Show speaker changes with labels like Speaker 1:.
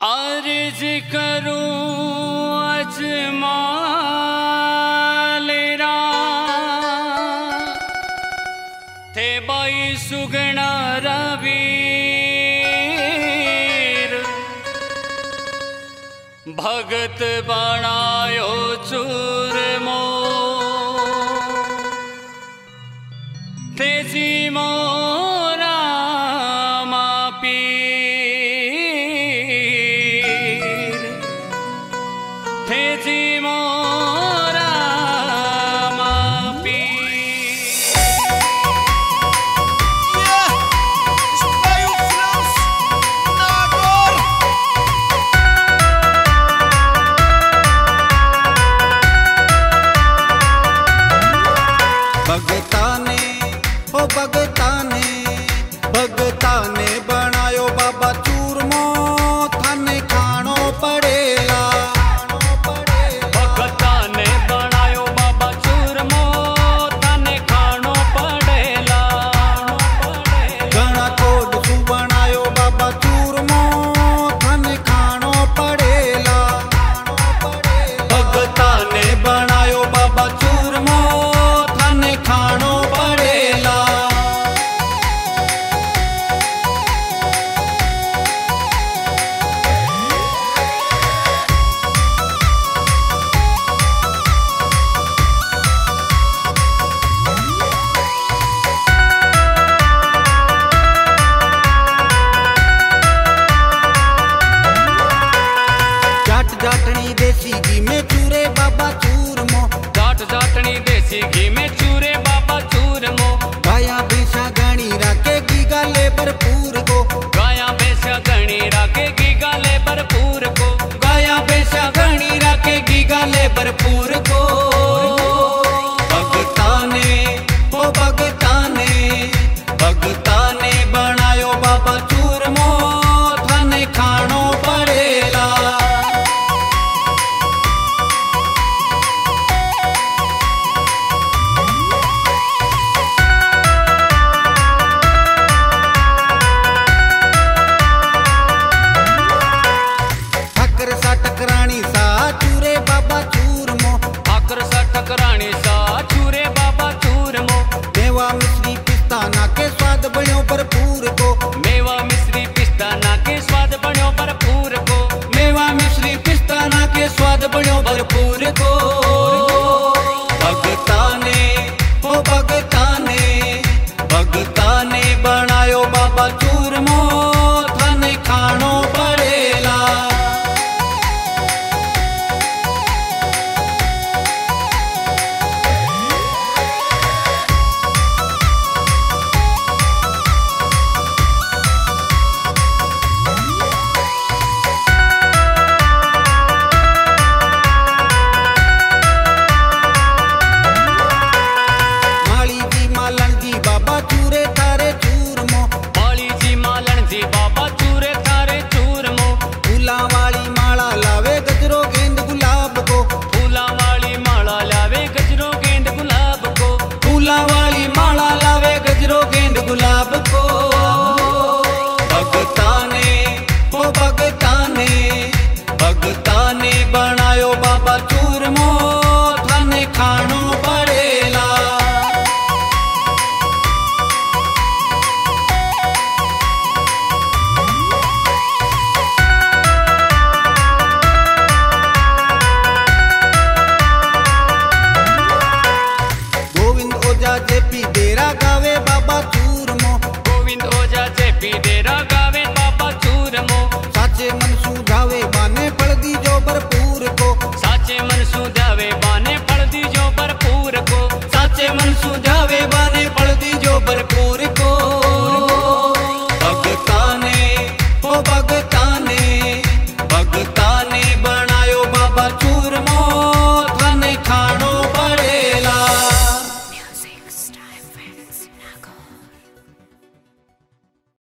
Speaker 1: अर्ज करूं अजमालेरा थे बाई सुगना रवीर भगत बनायो चूरमो तेजी मोरा पीर तेजी मोरा
Speaker 2: भगता ने बनायो बाबा चूरमो थाने खानो पड़ेला।
Speaker 1: भगता ने बनायो बाबा चूरमो थाने खानो पड़ेला।
Speaker 2: घना कोड सु बनायो बाबा चूरमो थाने खानो पड़ेला।
Speaker 1: भगता ने बनायो बाबा चूरमो थाने खानो पड़ेला।
Speaker 2: जाट जाटनी